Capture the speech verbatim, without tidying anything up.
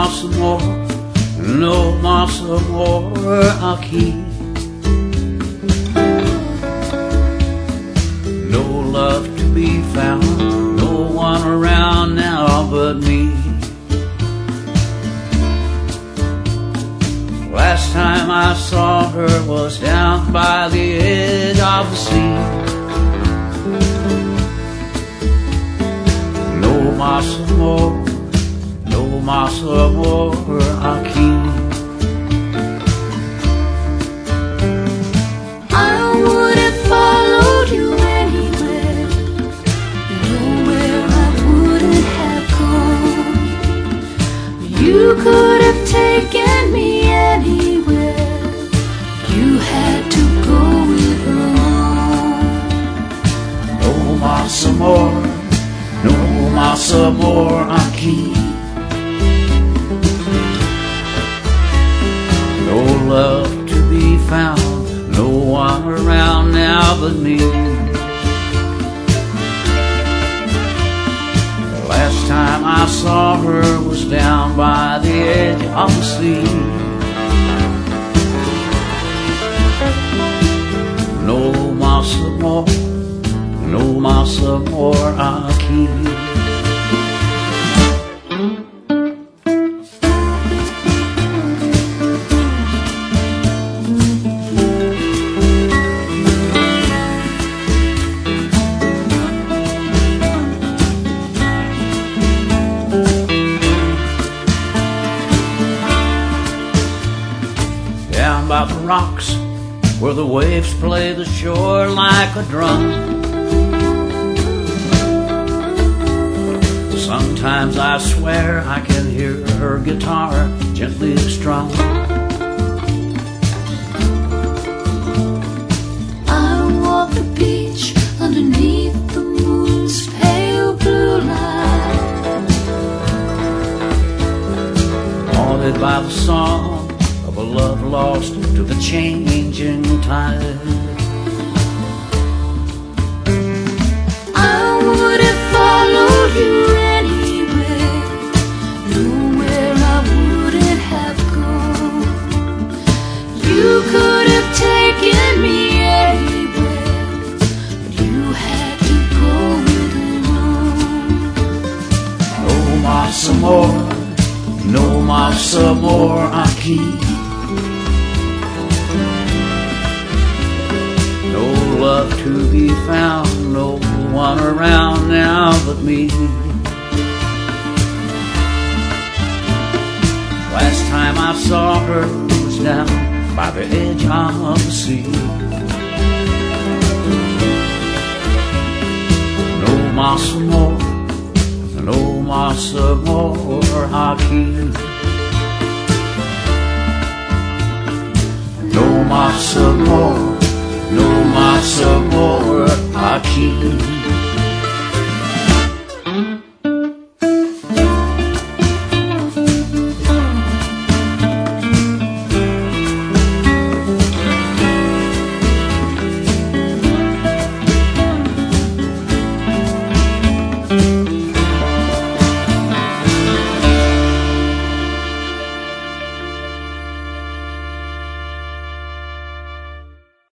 más amor, no más amor aquí. No love to be found, no one around now but me. Last time I saw her was down by the edge of the sea. No más amor, no más amor aquí. I would have followed you anywhere, nowhere I wouldn't have gone. You could have taken me anywhere, you had to go it alone. No más amor, no más amor aquí. No love to be found, no one around now but me. The last time I saw her was down by the edge of the sea. No más amor, no más amor aquí. Down by the rocks where the waves play the shore like a drum. Sometimes I swear I can hear her guitar gently strum. I walk the beach underneath the moon's pale blue light, Haunted by the song of a love lost to the changing tide. I would have followed you anywhere, nowhere I wouldn't have gone. You could have taken me anywhere, but you had to go it alone. No más amor, no más amor aquí. No love to be found, no one around now but me. Last time I saw her was down by the edge of the sea. No más amor, no más amor aquí. No más amor, no más amor aquí.